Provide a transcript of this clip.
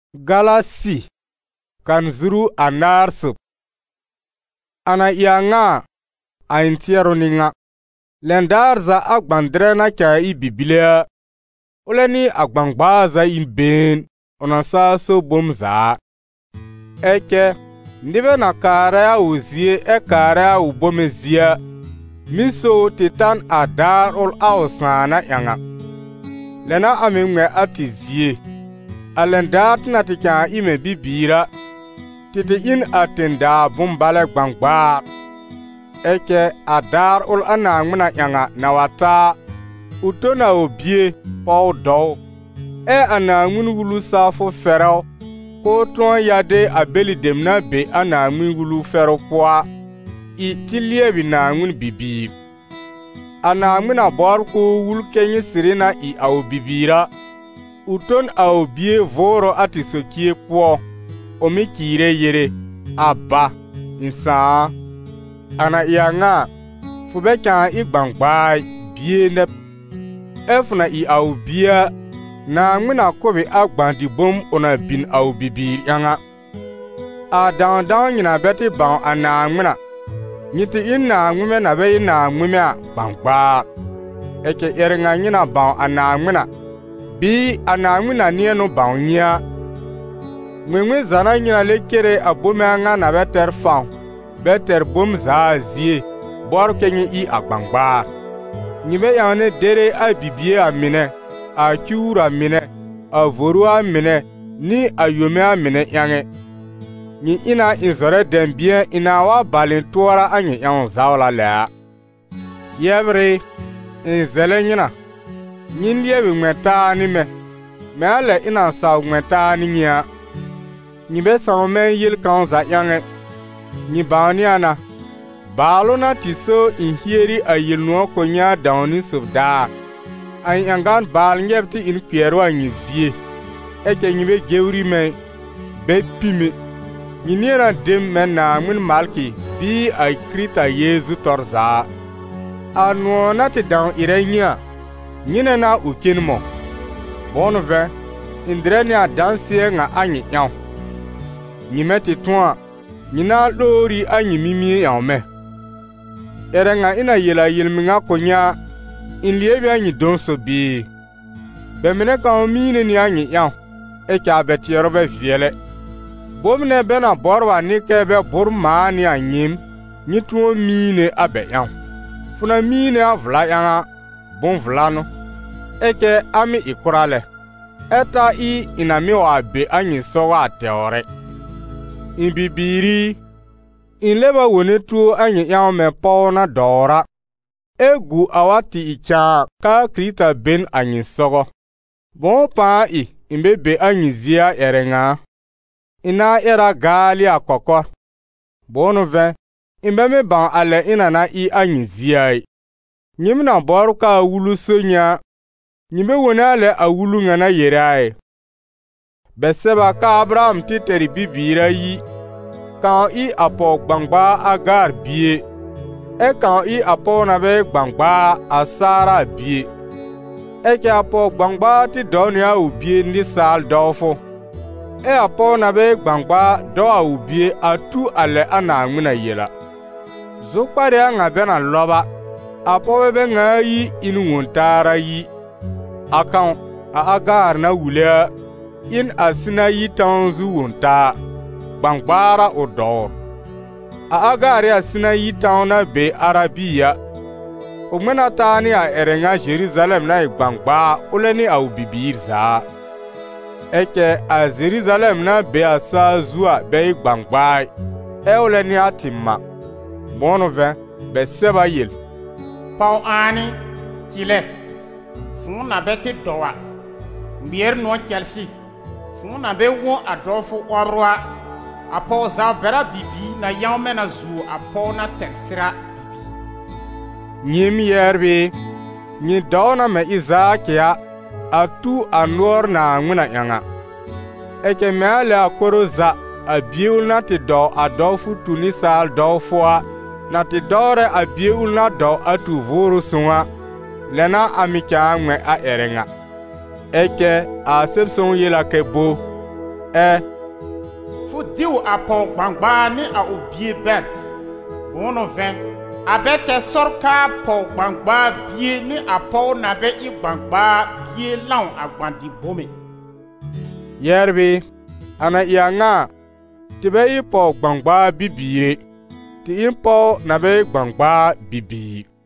Galasi kan zuru anar sup. Ana ianga a intiero ninga. Lendarza agbandrena kya I bibilea. Oleni agbangbaza in ben. Onasa so bomza. Eke ndive na karea uzie karea ubomezia. Miso titan adar ol ausana yanga. Lena amingwe atizie. Alendat na tika ime bibira. Titi in atenda bumbale gbangbar. Eke adar ol anangmuna yanga nawata. Utona obie pau do. Anangmun wulu safo ferao. Ko tuan yade abeli demna be anangmun wulu fero kwa. I tiliebi nangmun bibir. Anangmun abor ko wul kenye sirina I au bibira. Uton au bie voro ati sokie kwa. Omi kire yere. Abba. Insa. Ana ianga. Fubeka I gbangbai. Bie nep. Efuna I au bia. Na ngmina kobe agbandi bom ona bin au bibir yanga. A dan nyina beti ban ana ngmina. Nyiti ina ngmime na be ina ngmime a bangba. Eke erenga nyina ban ana ngmina. Bi ana ngmina nieno ban nya. Ngmime zana nyina lekere abome anga na beter fan. Beter bom za zie. Bor kenyi I agbangba. Nyime yane dere a bibie amine. A kiura mine, a vorua mine, ni a yume a mine yange. Ni ina inzore dembien ina wa balintuara anyi yang zawla lea. Yebre, inzele nyina. Nyin liebi ngweta ni me ale ina sa ngweta ni nya. Nyibe sa men yil kanza yange. Nyibani ana. Balo na tiso inhieri a yilnuo konya dawni subda. Ay yangan bal nyebti in piero anyizie. Eke nyibe gewri me be pime. Nyiniera dem men na mun malki bi ay krita Yezu torza. Anu nati dan irenya. Nyine na ukinmo. Bon ve indreni a dansie nga anyi yaw. Nyimeti tuan nyina lori anyi mimi yaw me. Erenga ina yela yilminga konya. In liebi anyi donso bi. Bemine kan mine ni anyi yaw. Eke abetiero be viele. Bomne bena borwa ni kebe burma ni anyim. Nituo mine abe yaw. Funa mine avla yanga. Bon vlano. Eke ami ikurale. Eta I inami wa be anyi sowa teore. In bibiri. In leba wone tuo anyi yaw me pona dora. Egu awati icha ka krita ben anyi sogo. Bon pa imbebe anyi zia erenga. Ina era gali akoko. Bono ve. Imbeme ban ale ina na I anyi zia. Nyimna boru ka wulu sonya. Nyimbe wona ale awulu ngana yerai. Beseba ka Abraham titeri bibira yi. Kan I apo gbangba agar bie. Kan I apo na be gbangba asara bie. Eke apo gbangba ti doni a ubie ndi sal dofo. Apo na be gbangba do a ubie atu ale ana nguna yela. Zokpare nga bena loba. Apo be nga yi inu ngontara yi. Akan a agar na wulea. In asina yi tanzu wonta. Gbangbara odor. A agari asina yi tauna be Arabia. Umena tani a erenga Jerusalem na igbangba uleni au bibir za. Eke a Jerusalem na be asa zua be igbangba. Uleni atima. Bono ve be seba yil. Pau ani kile. Funa beti doa. Mbier no Chelsea. Funa be won adolfo orwa. Apo za bera bibi na yaume na zu apo na tersira bibi. Nyim yerbi. Nyi dona me Izakia. Atu anor na nguna yanga. Eke meale akoro za. Abiul na ti do adolfu tunisal do foa. Na ti dore abiul na do atu vuru sunga. Lena amikya ngwe a erenga. Eke a sepson yela kebo. fu diu a pɔg gbangbaa ne a o bie bɛr bõono vẽ a bɛ tɛ sɔr ka a pɔg gbangbaa bie ne a pɔg na bɛ i gbangbaa bie lãw a gbãndi bome. Yɛrbi, ana iya ŋa tɩ bɛ i pɔg gbangbaa bibiire tɩ in pɔg na bɛ i gbangbaa bibiir.